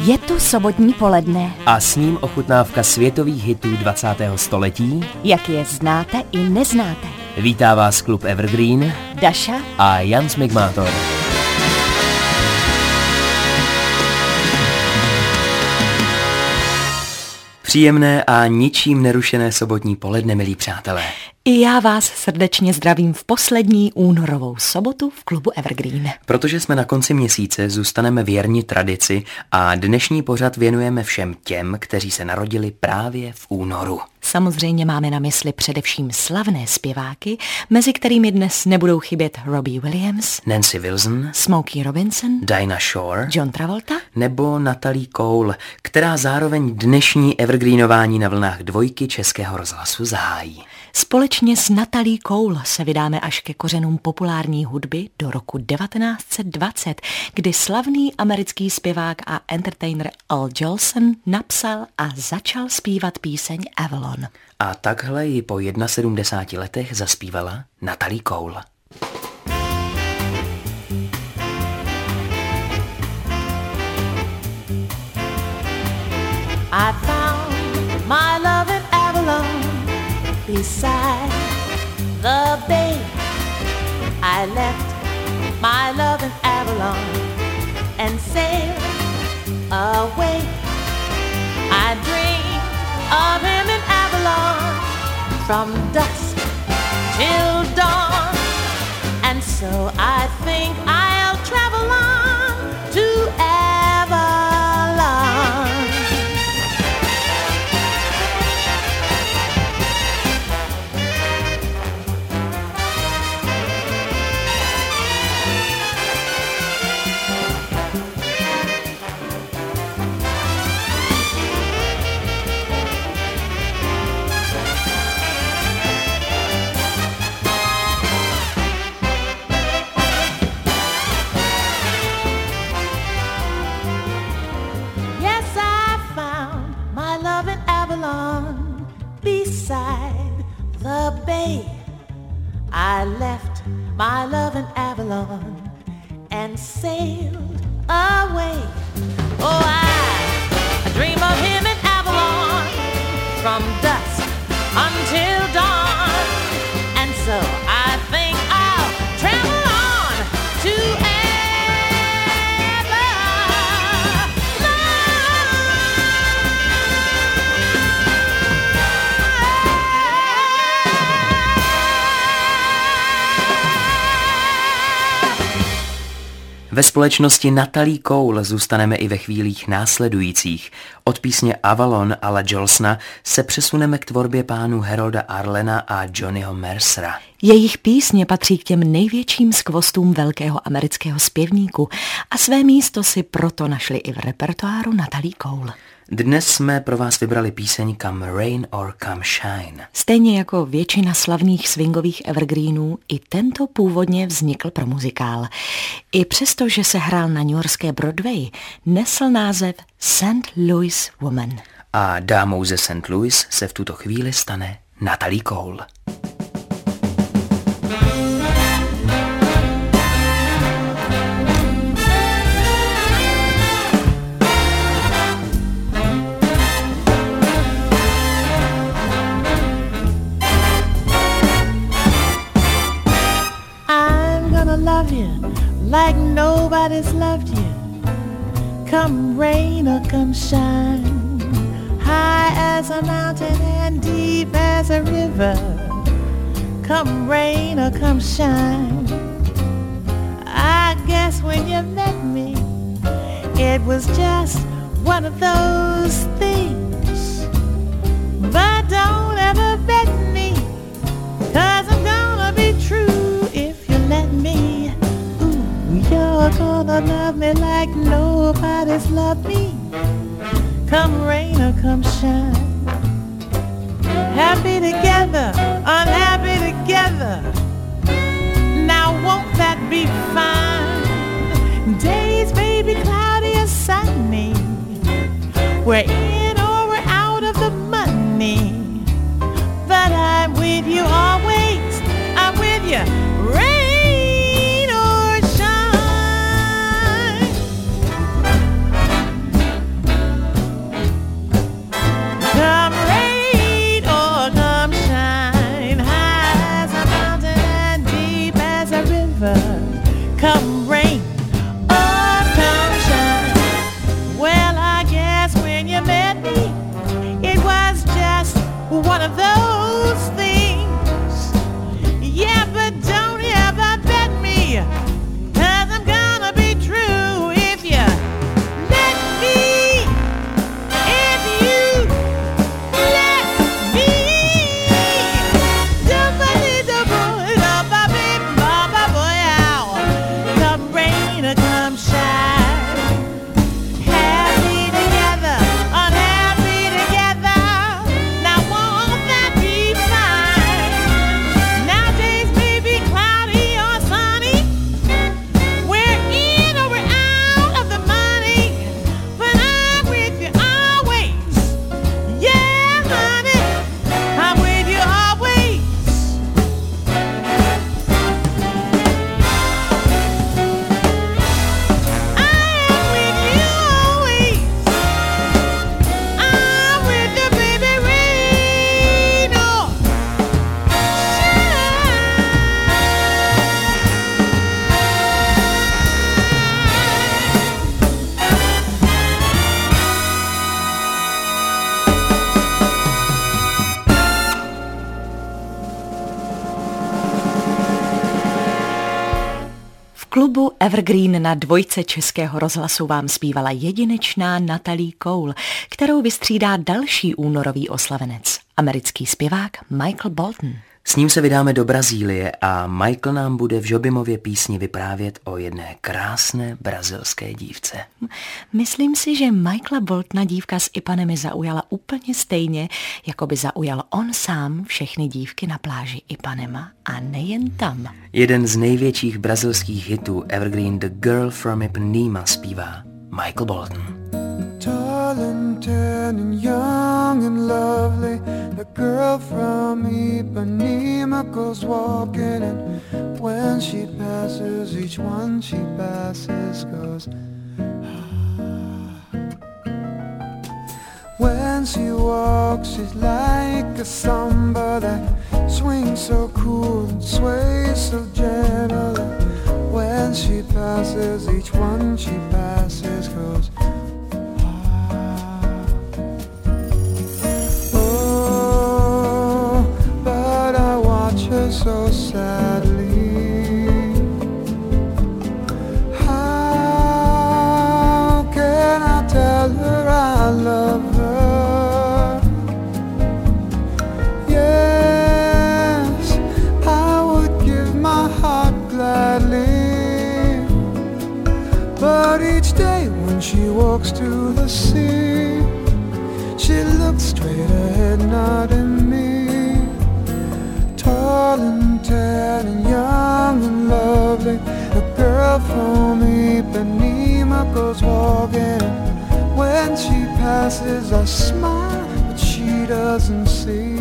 Je tu sobotní poledne. A s ním ochutnávka světových hitů 20. století, jak je znáte i neznáte. Vítá vás klub Evergreen, Daša a Jan Smigmátor. Příjemné a ničím nerušené sobotní poledne, milí přátelé. I já vás srdečně zdravím v poslední únorovou sobotu v klubu Evergreen. Protože jsme na konci měsíce, zůstaneme věrni tradici a dnešní pořad věnujeme všem těm, kteří se narodili právě v únoru. Samozřejmě máme na mysli především slavné zpěváky, mezi kterými dnes nebudou chybět Robbie Williams, Nancy Wilson, Smokey Robinson, Dinah Shore, John Travolta nebo Natalie Cole, která zároveň dnešní evergreenování na vlnách dvojky Českého rozhlasu zahájí. Společně s Natalie Cole se vydáme až ke kořenům populární hudby do roku 1920, kdy slavný americký zpěvák a entertainer Al Jolson napsal a začal zpívat píseň Avalon. A takhle ji po 71 letech zaspívala Natalie Cole. I found my love in Avalon, beside the bay. I left my love in Avalon and sailed away. I dream of him in Avalon from dusk till dawn, and so I think I'll travel on to Avalon. Beside the bay, I left my love in Avalon and sailed away. Oh, I dream of him in Avalon from dusk until dawn, and so I think I'll travel on to Ve společnosti Natalie Cole zůstaneme i ve chvílích následujících. Od písně Avalon Ala Jolsona se přesuneme k tvorbě pánů Harolda Arlena a Johnnyho Mercera. Jejich písně patří k těm největším skvostům velkého amerického zpěvníku a své místo si proto našli i v repertoáru Natalie Cole. Dnes jsme pro vás vybrali píseň Come Rain or Come Shine. Stejně jako většina slavných swingových evergreenů, i tento původně vznikl pro muzikál. I přesto, že se hrál na newyorské Broadway, nesl název St. Louis Woman. A dámou ze St. Louis se v tuto chvíli stane Natalie Cole. Love you like nobody's loved you. Come rain or come shine, high as a mountain and deep as a river. Come rain or come shine. I guess when you met me, it was just one of those things. But don't ever bet me, 'cause I'm gonna be true if you let me. You're gonna love me like nobody's loved me. Come rain or come shine. Happy together, unhappy together. Now won't that be fine? Days may be cloudy or sunny. We're in or we're out of the money. But I'm with you always. I'm with you. Rain or shine. one of those things. Yeah, but don't ever bet me, 'cause I'm gonna be true if you let me. If you let me. Come rain or come shine, happy together, unhappy together. Now won't that be fine? Nowadays may be cloudy or sunny. We're in or we're out of the money, but I'm with you always. Yeah, honey, I'm with you always. V klubu Evergreen na Dvojce Českého rozhlasu vám zpívala jedinečná Natalie Cole, kterou vystřídá další únorový oslavenec, americký zpěvák Michael Bolton. S ním se vydáme do Brazílie a Michael nám bude v Jobimově písni vyprávět o jedné krásné brazilské dívce. Myslím si, že Michaela Boltona dívka z Ipanemy zaujala úplně stejně, jako by zaujal on sám všechny dívky na pláži Ipanema a nejen tam. Jeden z největších brazilských hitů Evergreen The Girl from Ipanema zpívá Michael Bolton. Tall and tan and young and lovely, a girl from Ipanema goes walking, and when she passes, each one she passes goes ah. When she walks, she's like a samba that swings so cool and sways so gentle, and when she passes, each one she passes goes so sadly. How can I tell her I love her? Yes, I would give my heart gladly, but each day when she walks to the sea, she looks straight ahead, not at me. Tall and tan and young and lovely, a girl from Ipanema goes walking. When she passes, I smile, but she doesn't see.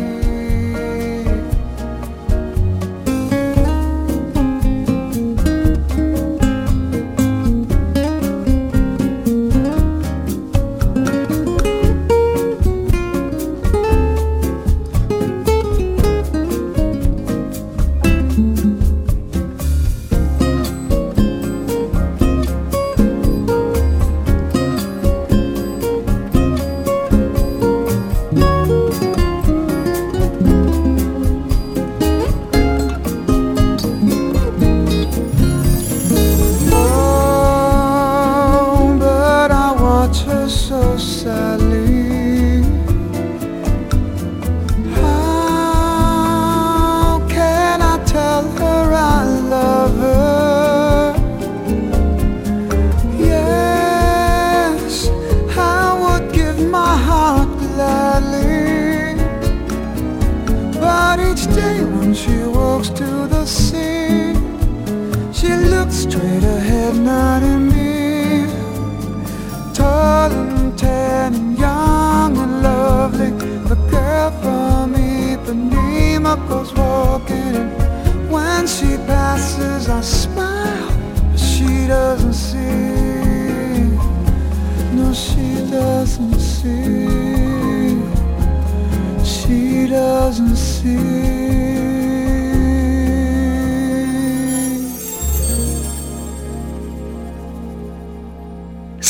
Straight ahead, not in me. Tall and tan and young and lovely, the girl from Ipanema goes walking, and when she passes I smile, but she doesn't see. No, she doesn't see. She doesn't see.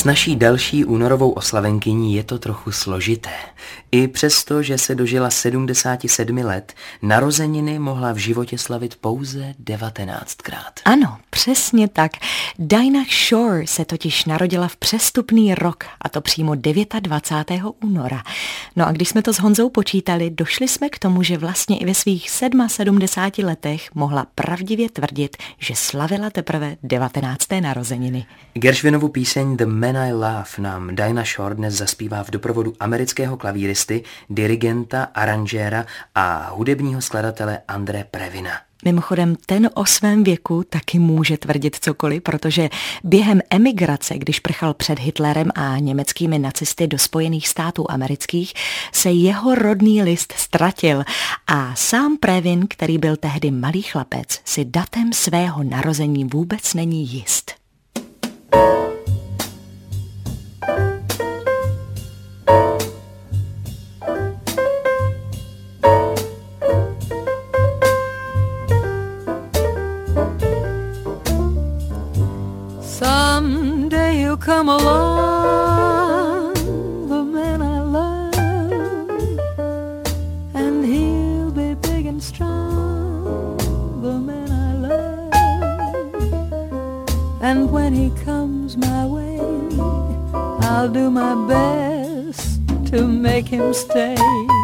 naší další únorovou oslavenkyní je to trochu složité. I přesto, že se dožila 77 let, narozeniny mohla v životě slavit pouze 19krát. Ano, přesně tak. Dinah Shore se totiž narodila v přestupný rok, a to přímo 29. února. No a když jsme to s Honzou počítali, došli jsme k tomu, že vlastně i ve svých 77 letech mohla pravdivě tvrdit, že slavila teprve 19. narozeniny. Gershwinovu píseň The Man I Love nám Dinah Shore dnes zaspívá v doprovodu amerického klavíristy, dirigenta, aranžéra a hudebního skladatele Andre Previna. Mimochodem, ten o svém věku taky může tvrdit cokoliv, protože během emigrace, když prchal před Hitlerem a německými nacisty do Spojených států amerických, se jeho rodný list ztratil a sám Previn, který byl tehdy malý chlapec, si datem svého narození vůbec není jist. Someday he'll come along, the man I love, and he'll be big and strong, the man I love. And when he comes my way, I'll do my best to make him stay.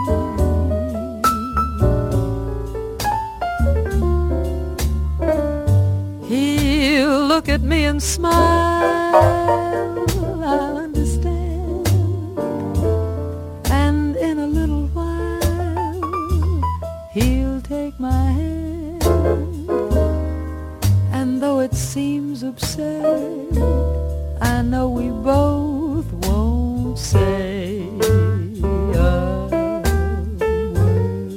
Look at me and smile, I'll understand. And in a little while, he'll take my hand. And though it seems absurd, I know we both won't say a word.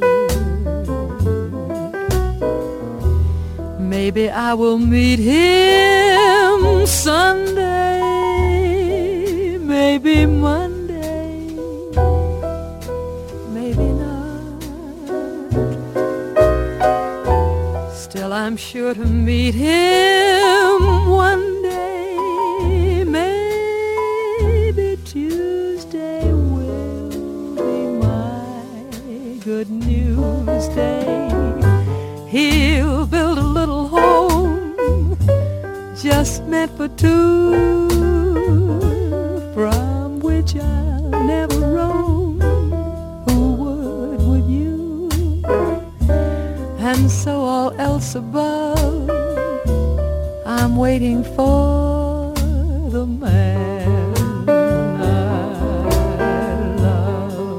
Maybe I will meet him Sunday, maybe Monday, maybe not. Still I'm sure to meet him one day. Maybe Tuesday will be my good news day. He'll build a little home just meant for two, from which I'll never roam. Who would you? And so all else above, I'm waiting for the man I love.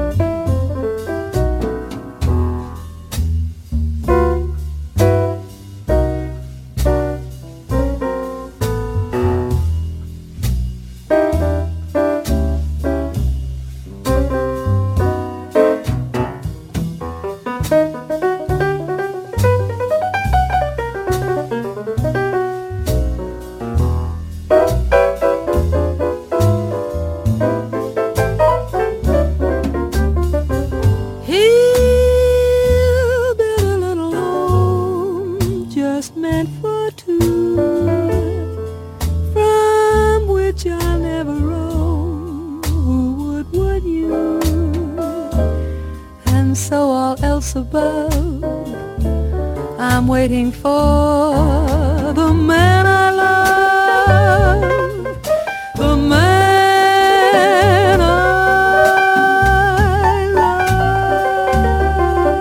So all else above, I'm waiting for the man I love, the man I love.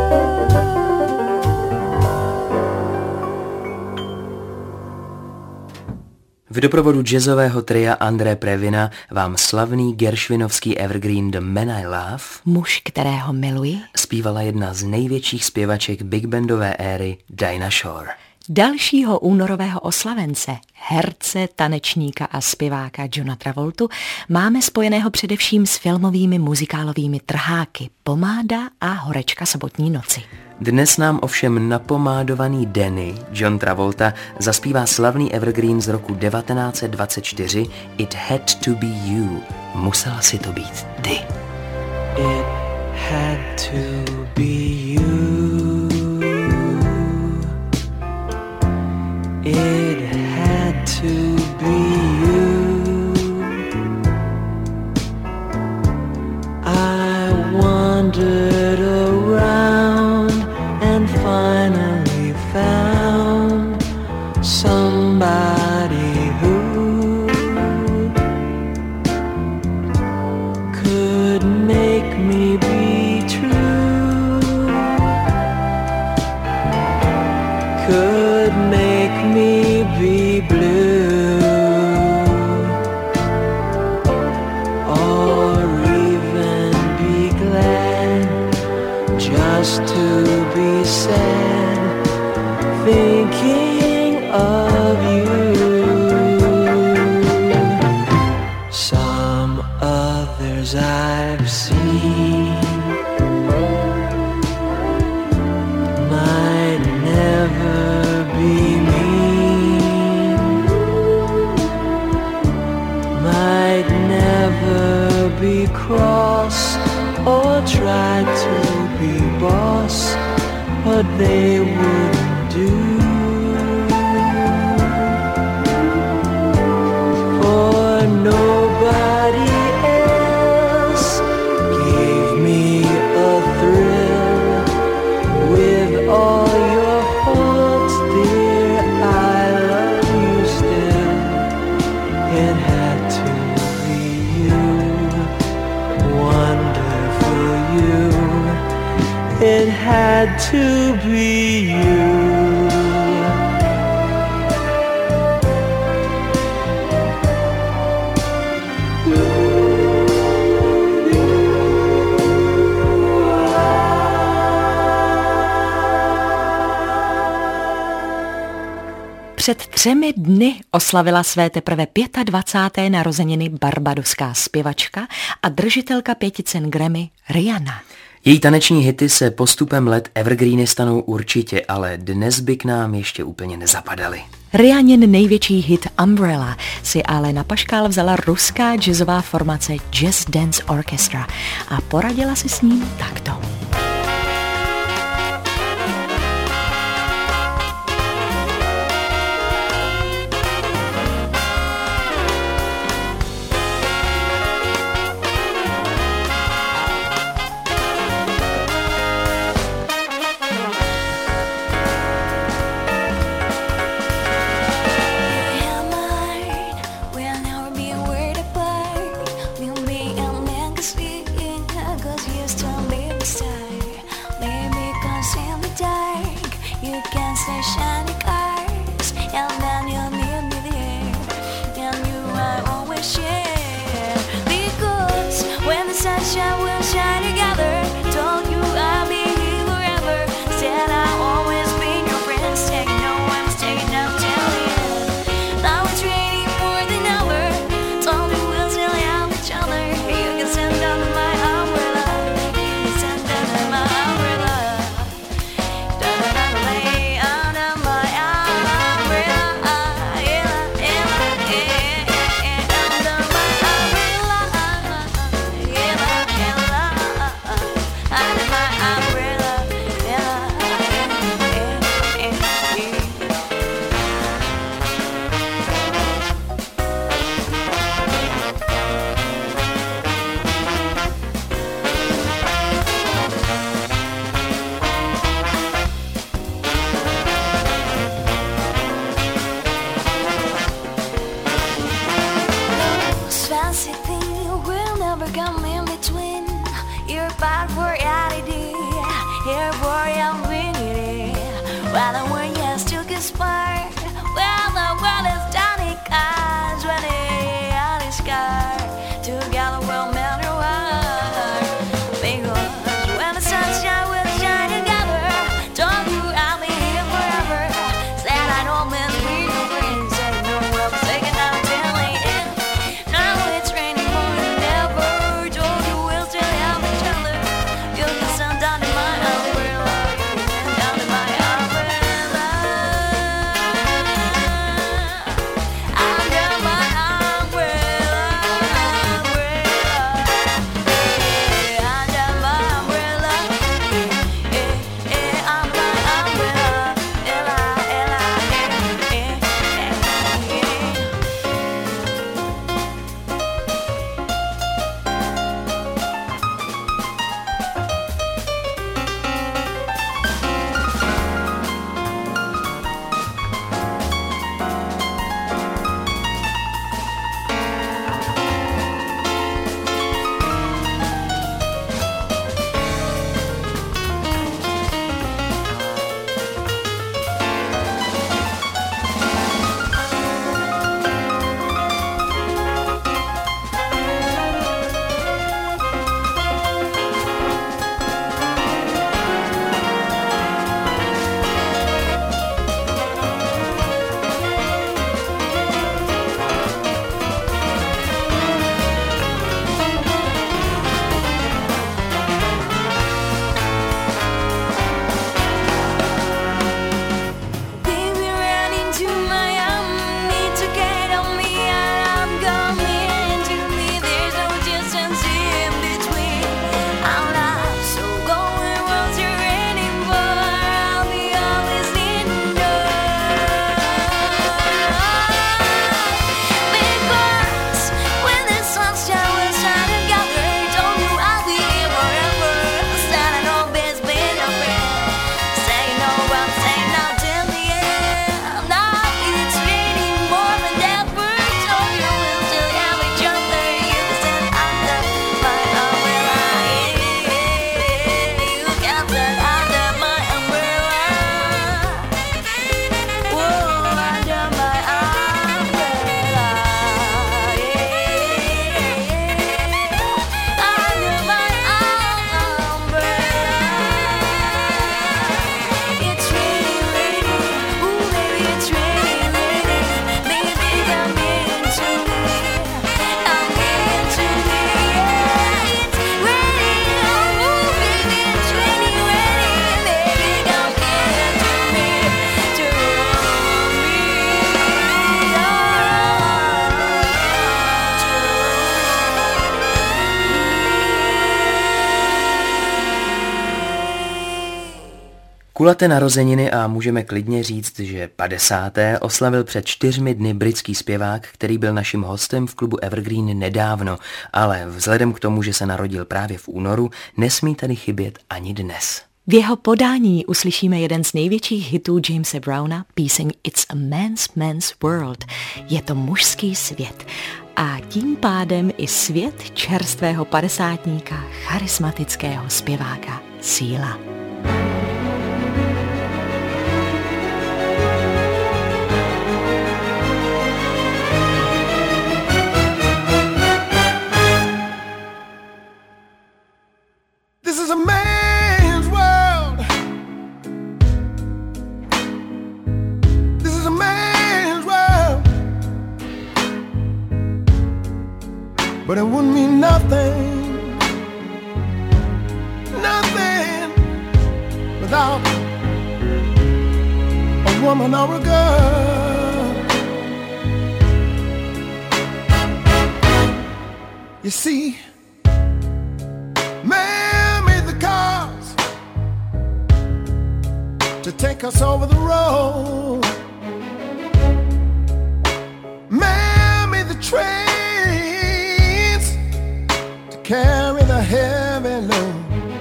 V doprovodu jazzového tria Andre Previna vám slavný gershwinovský evergreen The Man I Love, muž, kterého miluji, zpívala jedna z největších zpěvaček big bandové éry Dinah Shore. Dalšího únorového oslavence, herce, tanečníka a zpěváka Johna Travoltu, máme spojeného především s filmovými muzikálovými trháky Pomáda a Horečka sobotní noci. Dnes nám ovšem napomádovaný Danny, John Travolta, zaspívá slavný evergreen z roku 1924 It Had to Be You. Musela si to být ty. It had to be you. It had to be you. wandered around and finally found somebody who could make me be true, could make me be blue, or even be glad just to be sad, thinking of you. Some others I've seen might never be mean, might never be cross or try to be boss, but they wouldn't do. For nobody else gave me a thrill. With all your faults, dear, I love you still. It had to be you, wonderful you. It had to be you. Před 3 dny oslavila své teprve 25. narozeniny barbadoská zpěvačka a držitelka 5 cen Grammy Rihanna. Její taneční hity se postupem let evergreeny stanou určitě, ale dnes by k nám ještě úplně nezapadaly. Rihannin největší hit Umbrella si ale na paškál vzala ruská jazzová formace Jazz Dance Orchestra a poradila si s ním takto. You're Kulaté narozeniny a můžeme klidně říct, že 50. oslavil před 4 dny britský zpěvák, který byl naším hostem v klubu Evergreen nedávno, ale vzhledem k tomu, že se narodil právě v únoru, nesmí tady chybět ani dnes. V jeho podání uslyšíme jeden z největších hitů Jamese Browna, píseň It's a Man's World. Je to mužský svět. A tím pádem i svět čerstvého padesátníka, charismatického zpěváka Seala. This is a man's world. This is a man's world. But it wouldn't mean nothing, nothing without a woman or a girl. You see, man made the cars to take us over the road. Man made the trains to carry the heavy load.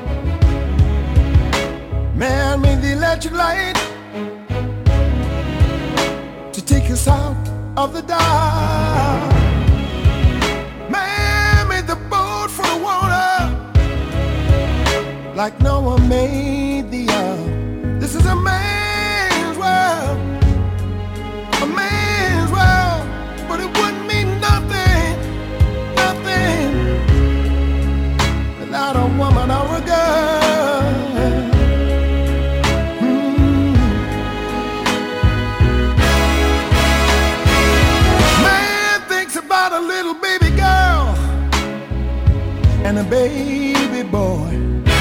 Man made the electric light to take us out of the dark. Man made the boat for the water like Noah made the ark. This is a man's world, but it wouldn't mean nothing, nothing without a woman or a girl. Man thinks about a little baby girl and a baby boy.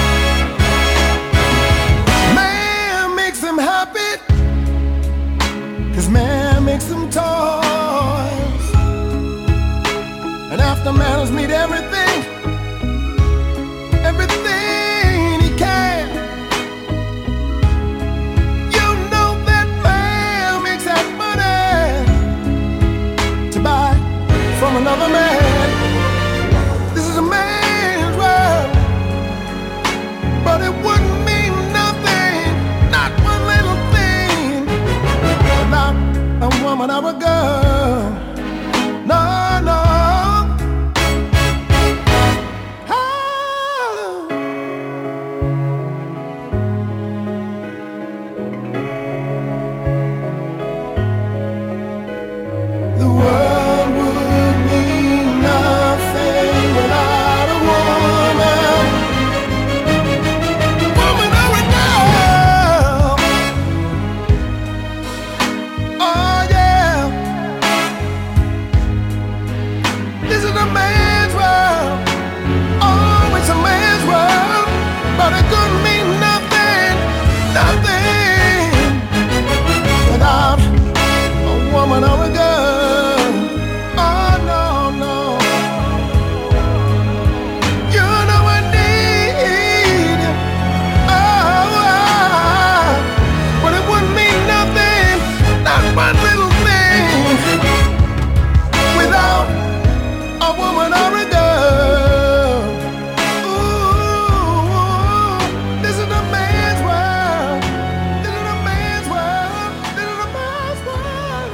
Man makes them happy, 'cause man makes them toys. And after man has made everything, everything he can, you know that man makes that money to buy from another man. This is a man's world, but it wouldn't mean nothing, not one little thing, without a woman or a girl. No, no. Oh. The world would mean nothing without a woman. Woman or a girl. Oh yeah. This is a man's world. Oh, it's a man's world, but it couldn't mean nothing, nothing without a woman or a girl. Oh no, no. You know I need you. Oh, but it wouldn't mean nothing, not one little thing without a woman or a girl. Ooh, this is a man's world. This is a man's world. This is a man's world.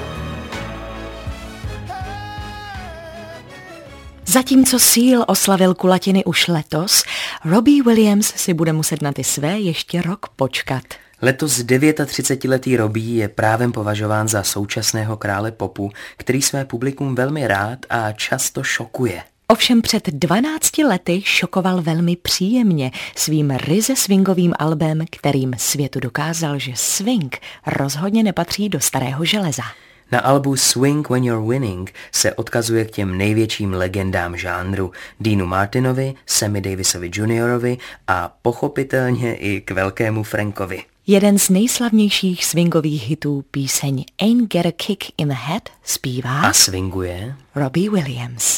Zatímco Seal oslavil kulatiny už letos, Robbie Williams si bude muset na ty své ještě rok počkat. Letos 39letý Robbie je právem považován za současného krále popu, který své publikum velmi rád a často šokuje. Ovšem před 12 lety šokoval velmi příjemně svým ryze swingovým albem, kterým světu dokázal, že swing rozhodně nepatří do starého železa. Na albu Swing When You're Winning se odkazuje k těm největším legendám žánru, Deanu Martinovi, Sammy Davisovi Jr. a pochopitelně i k velkému Frankovi. Jeden z nejslavnějších swingových hitů, píseň Ain't Get a Kick in the Head, zpívá a swinguje Robbie Williams.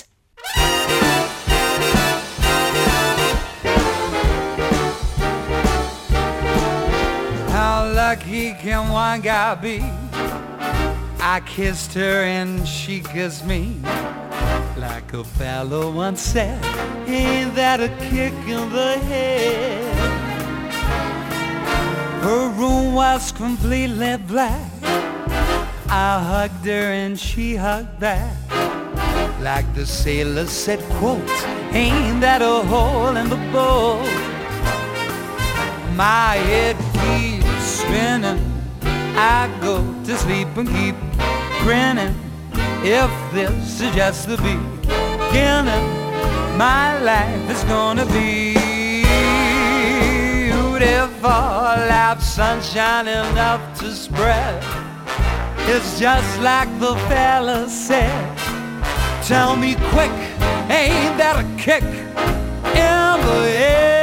How lucky can one guy be? I kissed her and she kissed me. Like a fellow once said, ain't that a kick in the head? Her room was completely black. I hugged her and she hugged back. Like the sailor said, quote, ain't that a hole in the boat? My head keeps spinning. I go to sleep and keep grinning. If this is just the beginning, my life is gonna be beautiful. Life sunshine enough to spread. It's just like the fella said. Tell me quick, ain't that a kick in the head?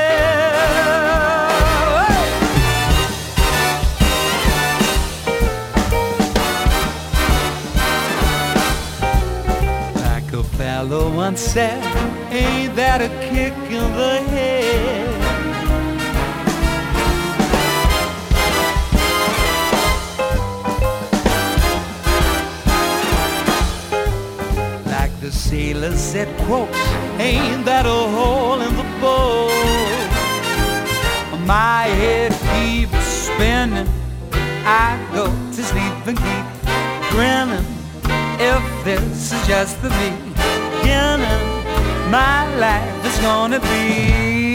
Like a fellow once said, ain't that a kick in the head? The sailor said, quote, ain't that a hole in the boat? My head keeps spinning. I go to sleep and keep grinning. If this is just the beginning, my life is gonna be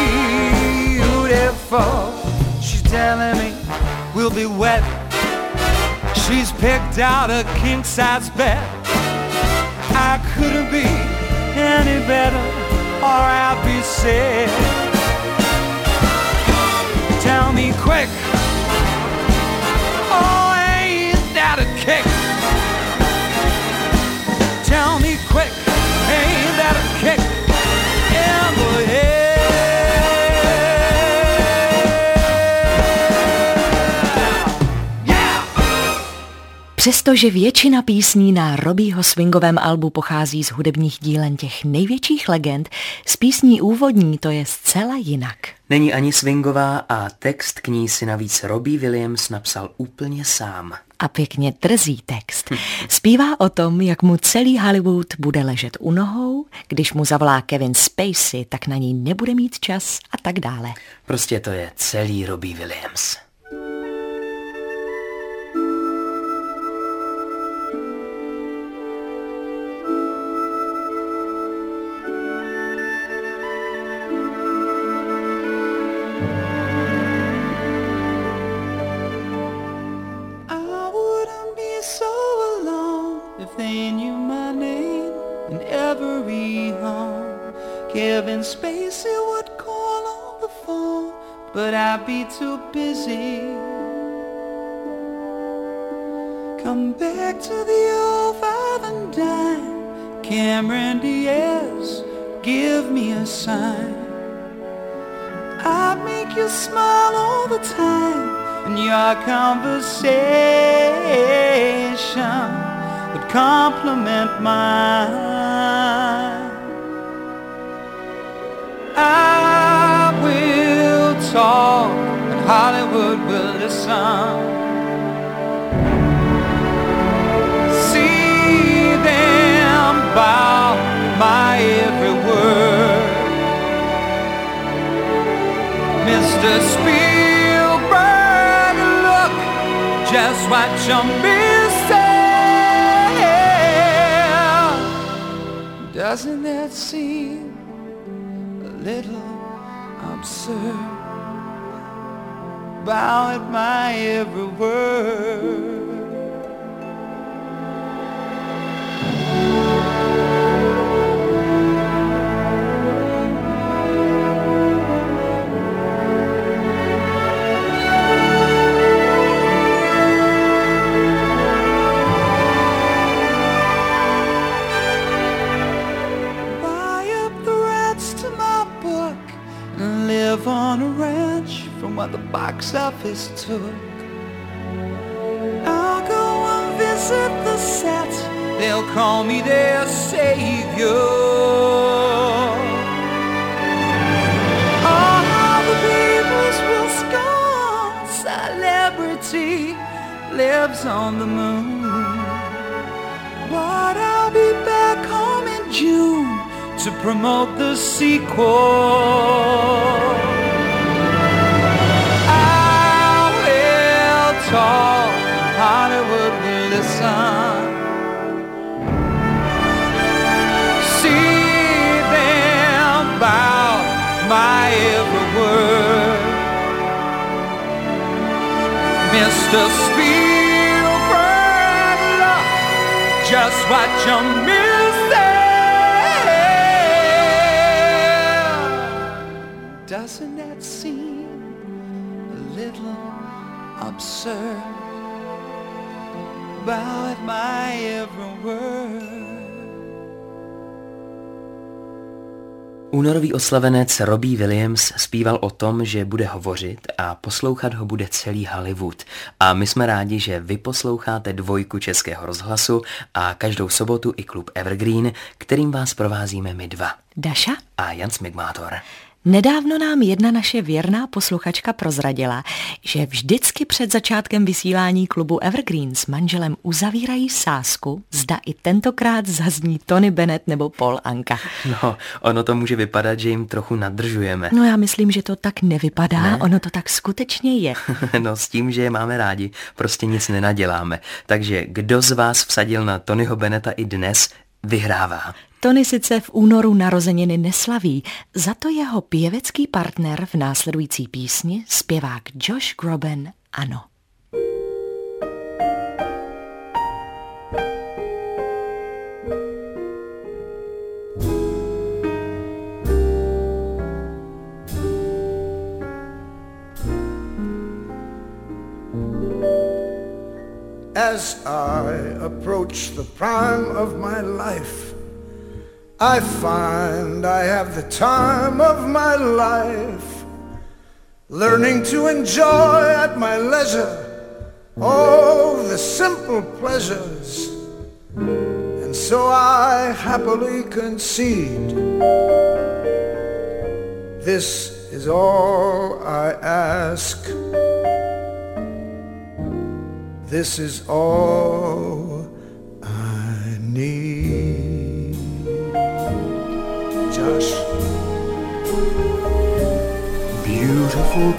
beautiful. She's telling me we'll be wet. She's picked out a king-size bed. I couldn't be any better, or I'll be sad. Tell me quick, oh, ain't that a kick? Tell me quick, ain't that a kick in the head? Přestože většina písní na Robbieho swingovém albu pochází z hudebních dílen těch největších legend, z písní úvodní to je zcela jinak. Není ani swingová a text k ní si navíc Robbie Williams napsal úplně sám. A pěkně drzý text. Zpívá o tom, jak mu celý Hollywood bude ležet u nohou, když mu zavolá Kevin Spacey, tak na něj nebude mít čas a tak dále. Prostě to je celý Robbie Williams. Kevin Spacey would call on the phone, but I'd be too busy. Come back to the old five and dime, Cameron Diaz, give me a sign. I'd make you smile all the time, and your conversation would compliment mine. I will talk and Hollywood will listen. See them bow my every word. Mr. Spielberg, look just what you're missing. Doesn't that seem little absurd? Bow at my every word. On a ranch from what the box office took. I'll go and visit the set. They'll call me their savior. Oh, how the Beatles will scorn silence. lights on the moon. But I'll be back home in June to promote the sequel. I will talk, Hollywood will listen. See them bow my every word. Mr. Spielberg, look just what you missing. Doesn't that seem a little absurd? Bow at my every word. Únorový oslavenec Robbie Williams zpíval o tom, že bude hovořit a poslouchat ho bude celý Hollywood. A my jsme rádi, že vy posloucháte Dvojku Českého rozhlasu a každou sobotu i klub Evergreen, kterým vás provázíme my dva. Daša a Jan Smigmátor. Nedávno nám jedna naše věrná posluchačka prozradila, že vždycky před začátkem vysílání klubu Evergreen s manželem uzavírají sázku, zda i tentokrát zazní Tony Bennett nebo Paul Anka. No, ono to může vypadat, že jim trochu nadržujeme. No já myslím, že to tak nevypadá, ne? Ono to tak skutečně je. No s tím, že je máme rádi, prostě nic nenaděláme. Takže kdo z vás vsadil na Tonyho Bennetta i dnes, vyhrává. Tony sice v únoru narozeniny neslaví, za to jeho pěvecký partner v následující písni, zpěvák Josh Groban, ano. As I approach the prime of my life, I find I have the time of my life, learning to enjoy at my leisure all the simple pleasures, and so I happily concede. This is all I ask. This is all I need. Josh. Beautiful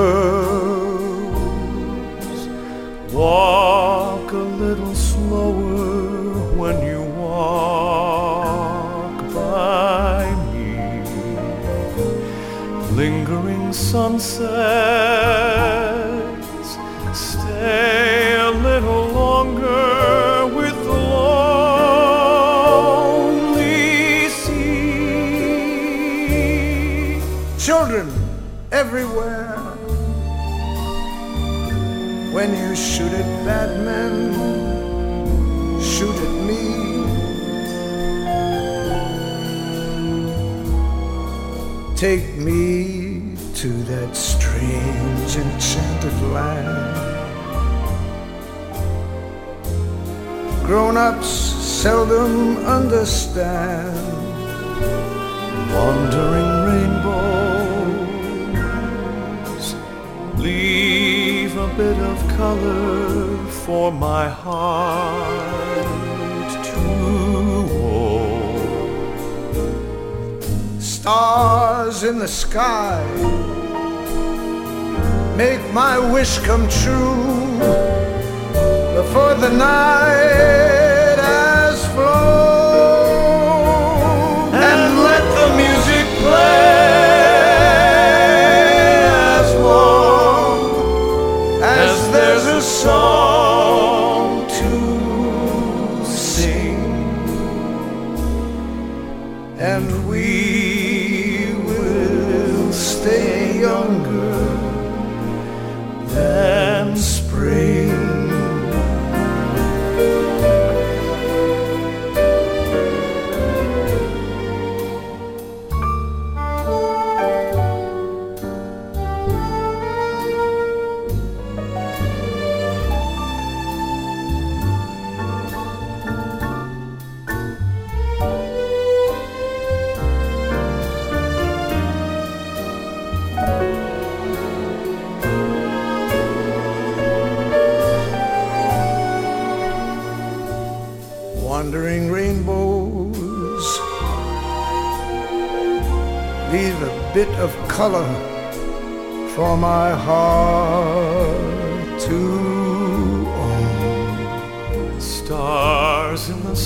girls, walk a little slower when you walk by me. Lingering sunsets, stay a little longer with the lonely sea. Children everywhere, when you shoot at bad men, shoot at me. Take me to that strange enchanted land. Grown-ups seldom understand. Wandering rainbows leave a bit of color for my heart to hold. Stars in the sky make my wish come true before the night has flown, and let the music play as long as there's a song to sing, and we will stay younger than spring. bit of color for my heart to own. Stars in the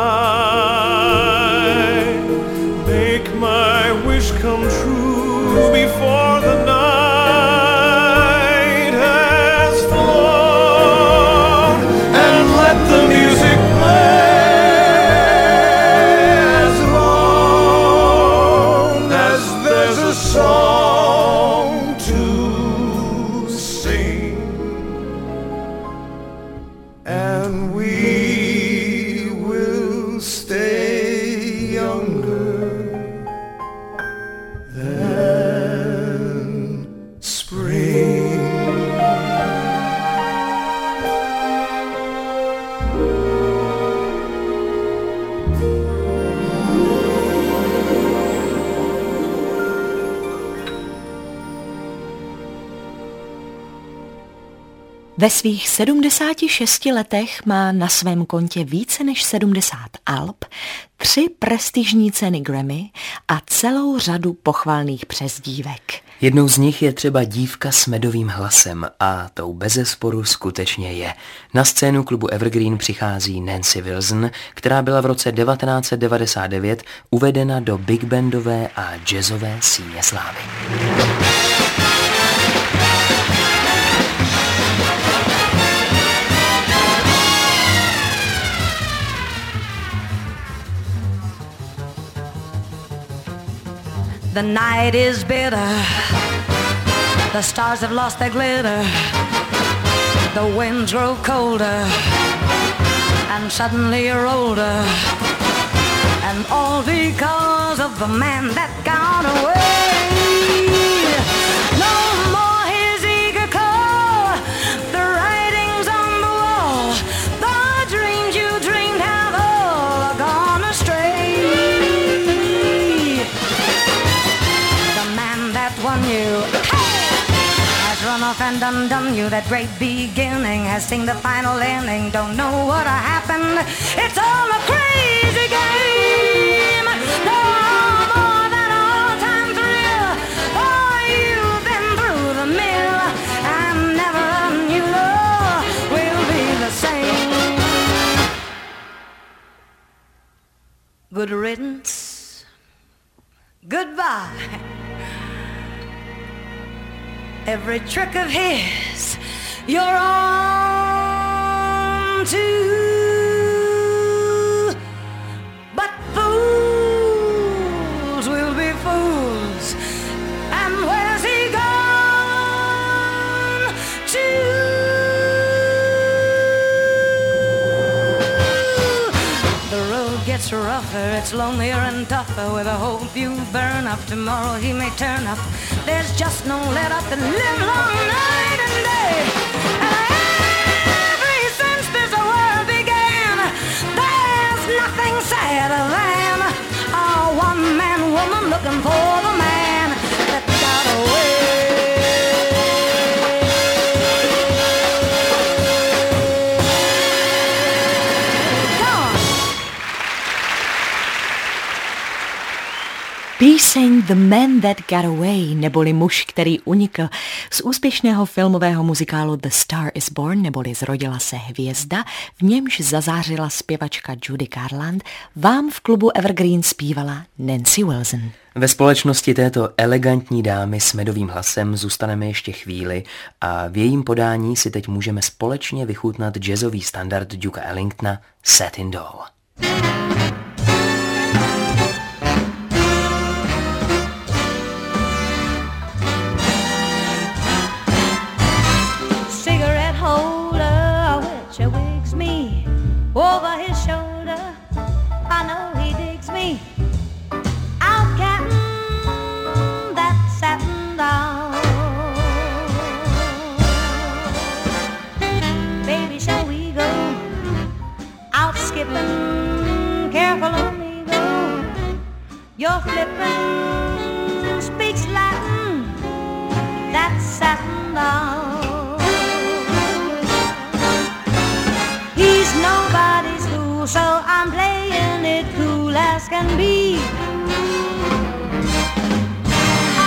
sky make my wish come true before the night has flown, and let the music song to sing, and we will stay younger than spring. Ve svých 76 letech má na svém kontě více než 70 alb, 3 prestižní ceny Grammy a celou řadu pochvalných přezdívek. Jednou z nich je třeba Dívka s medovým hlasem a tou bezesporu skutečně je. Na scénu klubu Evergreen přichází Nancy Wilson, která byla v roce 1999 uvedena do big bandové a jazzové síně slávy. The night is bitter, the stars have lost their glitter, the winds grow colder, and suddenly you're older, and all because of the man that got away. No more his eager call, the writings on the wall, the dreams you dreamed have all gone astray. Won you, has run off and undone you. That great beginning has seen the final ending. Don't know what happened. It's all a crazy game. No more than an all-time thrill. Oh, you've been through the mill, and never a new love will be the same. Good riddance. Goodbye. Every trick of his, you're on to. But fools will be fools. And where's he gone to? The road gets rougher, it's lonelier and tougher. With a hope you burn up, tomorrow he may turn up. There's just no let up and live long night and day. And ever since this world began, there's nothing sadder than a one-man woman looking for the man that got away. Píseň The Man That Got Away, neboli Muž, který unikl, z úspěšného filmového muzikálu The Star is Born, neboli Zrodila se hvězda, v němž zazářila zpěvačka Judy Garland, vám v klubu Evergreen zpívala Nancy Wilson. Ve společnosti této elegantní dámy s medovým hlasem zůstaneme ještě chvíli a v jejím podání si teď můžeme společně vychutnat jazzový standard Duka Ellingtona Satin Doll. Over his shoulder, I know he digs me. Out counting that satin doll. Baby, shall we go out skipping? Careful on me go. You're flipping, speaks Latin, that satin doll. He's nobody's fool, so I'm playing it cool as can be.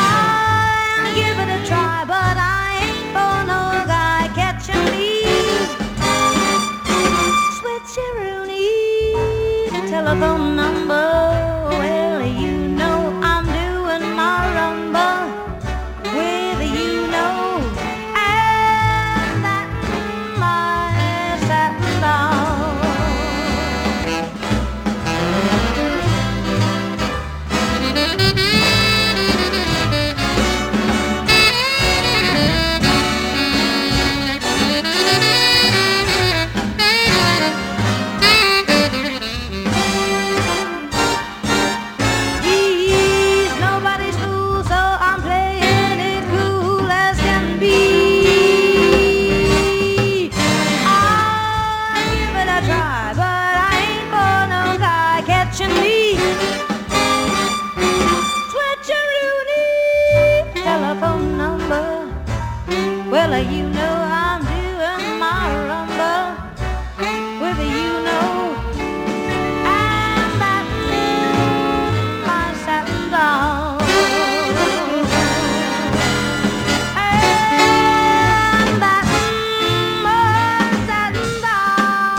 you know I'm doing my rumba with you know I'm batting my satin down. I'm batting my satin down.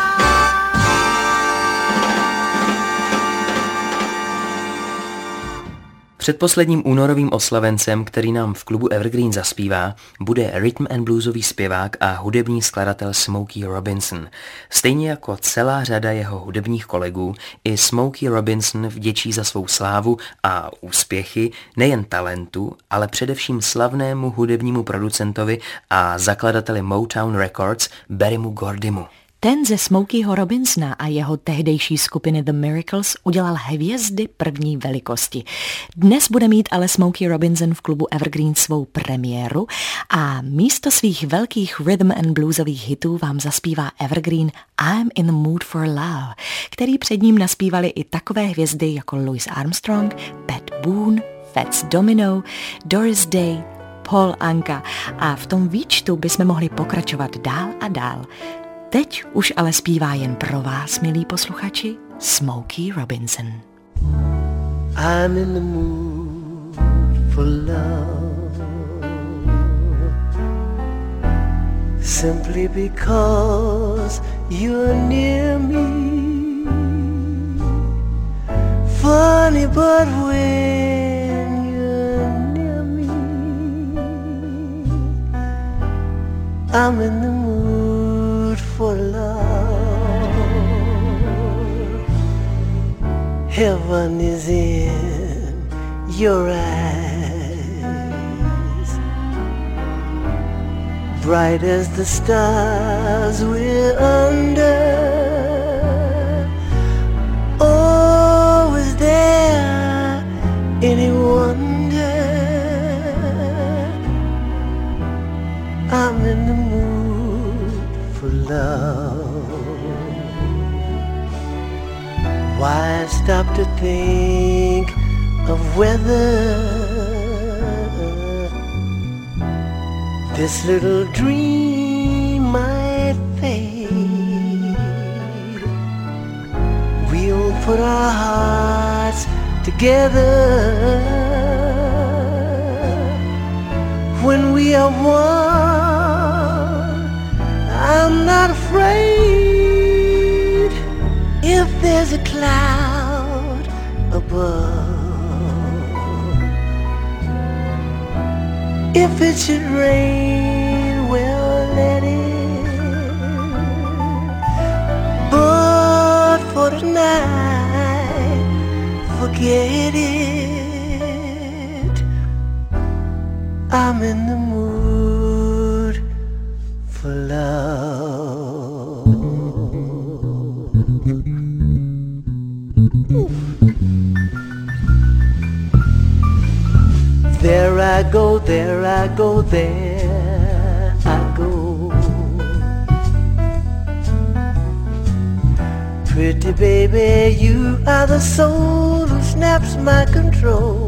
Předposledním únorovým oslavencem, který nám v klubu Evergreen zaspívá, bude rhythm and bluesový zpěvák a hudební skladatel Smokey Robinson. Stejně jako celá řada jeho hudebních kolegů, i Smokey Robinson vděčí za svou slávu a úspěchy nejen talentu, ale především slavnému hudebnímu producentovi a zakladateli Motown Records Berrymu Gordymu. Ten ze Smokeyho Robinsona a jeho tehdejší skupiny The Miracles udělal hvězdy první velikosti. Dnes bude mít ale Smokey Robinson v klubu Evergreen svou premiéru a místo svých velkých rhythm and bluesových hitů vám zaspívá Evergreen I'm in the Mood for Love, který před ním naspívali i takové hvězdy jako Louis Armstrong, Pat Boone, Fats Domino, Doris Day, Paul Anka a v tom výčtu bychom mohli pokračovat dál a dál. Teď už ale zpívá jen pro vás, milí posluchači, Smokey Robinson. I'm in the mood for love, simply because you're near me. Funny, but when you're near me, I'm in the mood for love. Heaven is in your eyes, bright as the stars we're under. Oh, is there any wonder I'm in the mood for love? Why stop to think of whether this little dream might fade? We'll put our hearts together when we are one. I'm not afraid if there's a cloud above. If it should rain, well, let it. But for tonight, forget it. I'm in the mood for love. There I go, there I go, there I go. Pretty baby, you are the soul who snaps my control.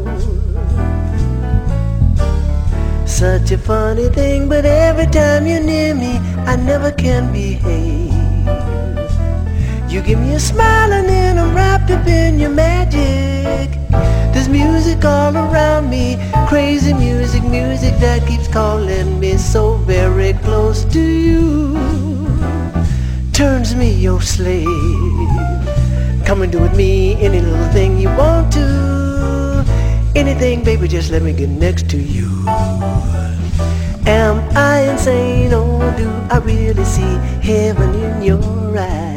Such a funny thing, but every time you're near me, I never can behave. You give me a smile and then I'm wrapped up in your magic. There's music all around me, crazy music, music that keeps calling me so very close to you. Turns me your slave. Come and do with me any little thing you want to. Anything, baby, just let me get next to you. Am I insane or do I really see heaven in your eyes?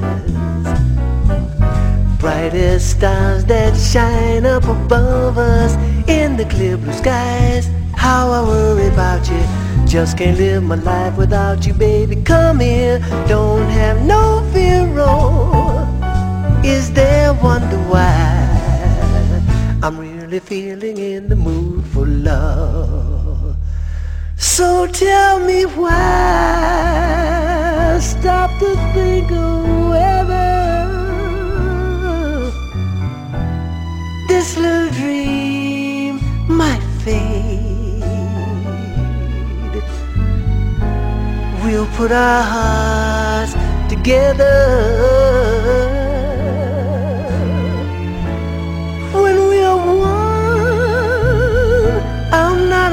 Brightest stars that shine up above us in the clear blue skies. How I worry about you, just can't live my life without you, baby. Come here, don't have no fear, oh. Is there wonder why I'm really feeling in the mood for love? So tell me why, stop to think of whether this little dream might fade. we'll put our hearts together. When we are one, I'm not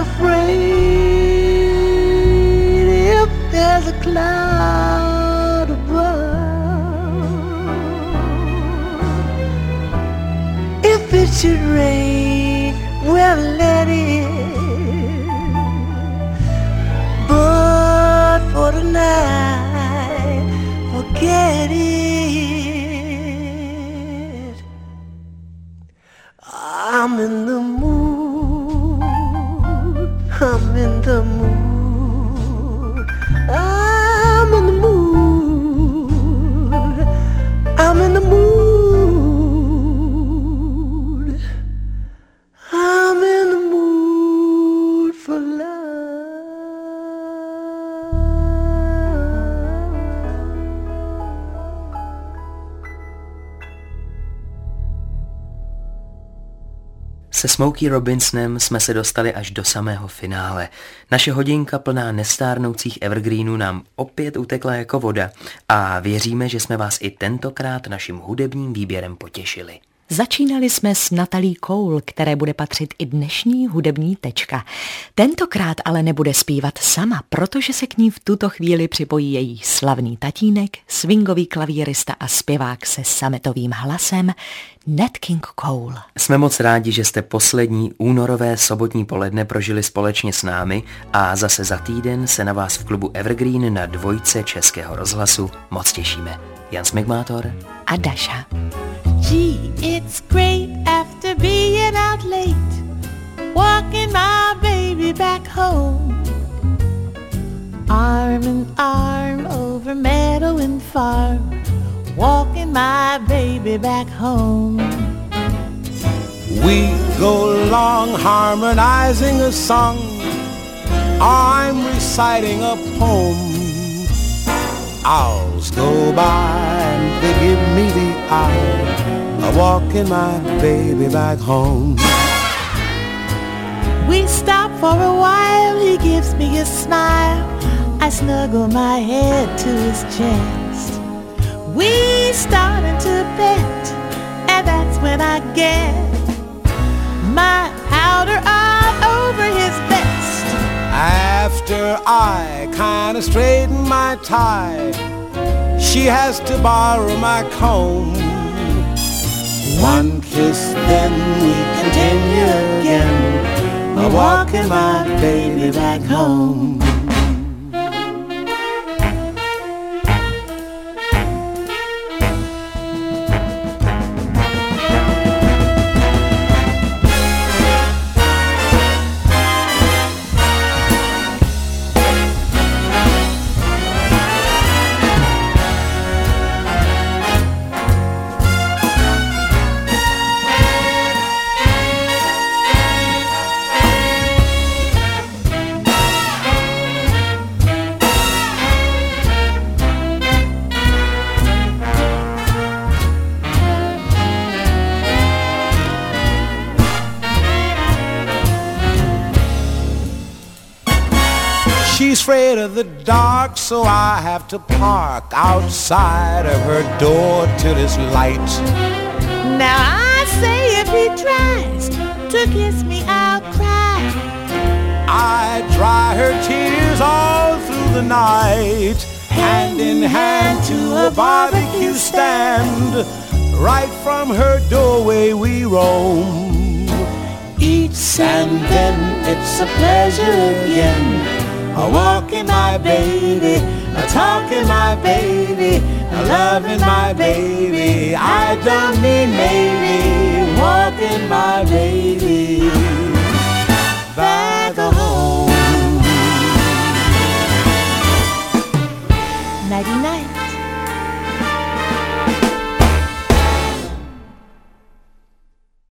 afraid if there's a cloud above. If it should rain, well, let it. But for tonight, forget it. I'm in the mood. I'm in the mood. I'm in the mood. I'm in the mood. I'm in the mood for love. Se Smokey Robinsonem jsme se dostali až do samého finále. Naše hodinka plná nestárnoucích evergreenů nám opět utekla jako voda a věříme, že jsme vás i tentokrát naším hudebním výběrem potěšili. Začínali jsme s Natalie Cole, které bude patřit i dnešní hudební tečka. Tentokrát ale nebude zpívat sama, protože se k ní v tuto chvíli připojí její slavný tatínek, swingový klavírista a zpěvák se sametovým hlasem Nat King Cole. Jsme moc rádi, že jste poslední únorové sobotní poledne prožili společně s námi a zase za týden se na vás v klubu Evergreen na 2 Českého rozhlasu moc těšíme. Jan Smigmátor a Daša. Gee, it's great after being out late, walking my baby back home, arm in arm over meadow and farm, walking my baby back home. We go along harmonizing a song, I'm reciting a poem. Owls go by and they give me the eye, walking my baby back home. We stop for a while, he gives me a smile, I snuggle my head to his chest. We start into bed, and that's when I get my powder all over his vest. After I kinda straighten my tie, she has to borrow my comb. One kiss, then we continue again, walking my baby back home. She's afraid of the dark, so I have to park outside of her door till it's light. Now I say if he tries to kiss me, I'll cry. I dry her tears all through the night, hand in hand to a barbecue stand. Right from her doorway we roam. Eats and then it's a pleasure again, a walking my baby, a talking my baby, a loving my baby. I don't mean maybe, walking my baby back home. Nighty night.